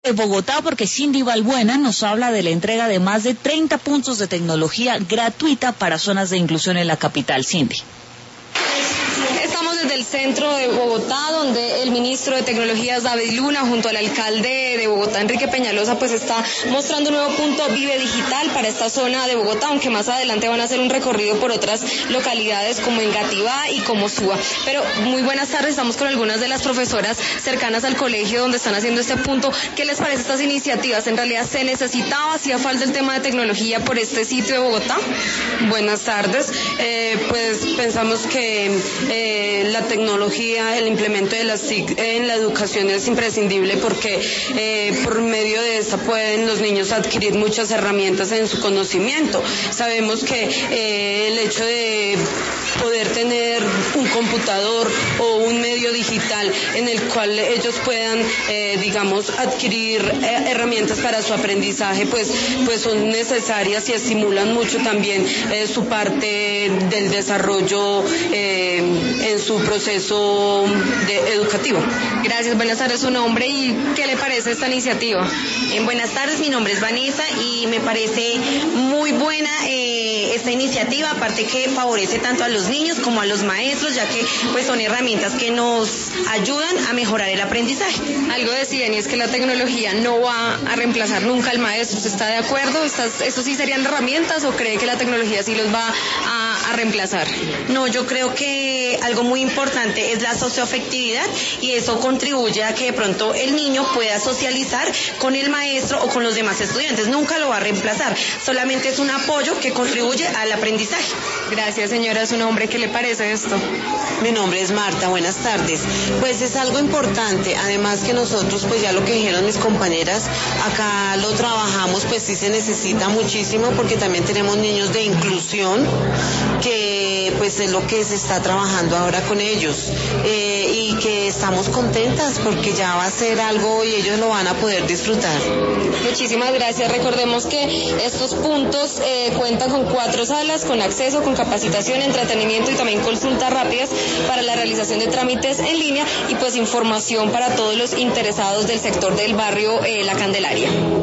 de Bogotá, porque Cindy Balbuena nos habla de la entrega de más de 30 puntos de tecnología gratuita para zonas de inclusión en la capital. Cindy. Estamos desde el centro de Bogotá, donde el ministro de Tecnologías, David Luna, junto al alcalde de Bogotá, Enrique Peñalosa, pues está mostrando un nuevo punto Vive Digital para esta zona de Bogotá, aunque más adelante van a hacer un recorrido por otras localidades como Engativá y como Suba. Pero muy buenas tardes, estamos con algunas de las profesoras cercanas al colegio donde están haciendo este punto. ¿Qué les parece estas iniciativas? ¿En realidad se necesitaba, hacía falta el tema de tecnología por este sitio de Bogotá? Buenas tardes, pues pensamos que la tecnología, el implemento de las TIC en la educación es imprescindible porque por medio de esta pueden los niños adquirir muchas herramientas en su conocimiento. Sabemos que el hecho de poder tener un computador o un medio digital en el cual ellos puedan, adquirir herramientas para su aprendizaje, pues son necesarias y estimulan mucho también su parte del desarrollo en su proceso educativo. Gracias, buenas tardes, su nombre y ¿qué le parece esta iniciativa? Buenas tardes, mi nombre es Vanessa y me parece muy buena esta iniciativa, aparte que favorece tanto a los niños como a los maestros, ya que pues son herramientas que nos ayudan a mejorar el aprendizaje. Algo decían y es que la tecnología no va a reemplazar nunca al maestro. ¿Usted está de acuerdo? ¿Eso sí serían herramientas o cree que la tecnología sí los va a reemplazar? No, yo creo que algo muy importante es la socioafectividad y eso contribuye a que de pronto el niño pueda socializar con el maestro o con los demás estudiantes. Nunca lo va a reemplazar, solamente es un apoyo que contribuye al aprendizaje. Gracias, señora. ¿Su nombre? ¿Qué le parece esto? Mi nombre es Marta, buenas tardes. Pues es algo importante, además que nosotros, pues ya lo que dijeron mis compañeras, acá lo trabajamos, pues sí se necesita muchísimo porque también tenemos niños de inclusión, que pues es lo que se está trabajando ahora con ellos, y que estamos contentas porque ya va a ser algo y ellos lo van a poder disfrutar. Muchísimas gracias. Recordemos que estos puntos cuentan con 4 salas, con acceso, con capacitación, entretenimiento y también consultas rápidas para la realización de trámites en línea y pues información para todos los interesados del sector del barrio La Candelaria.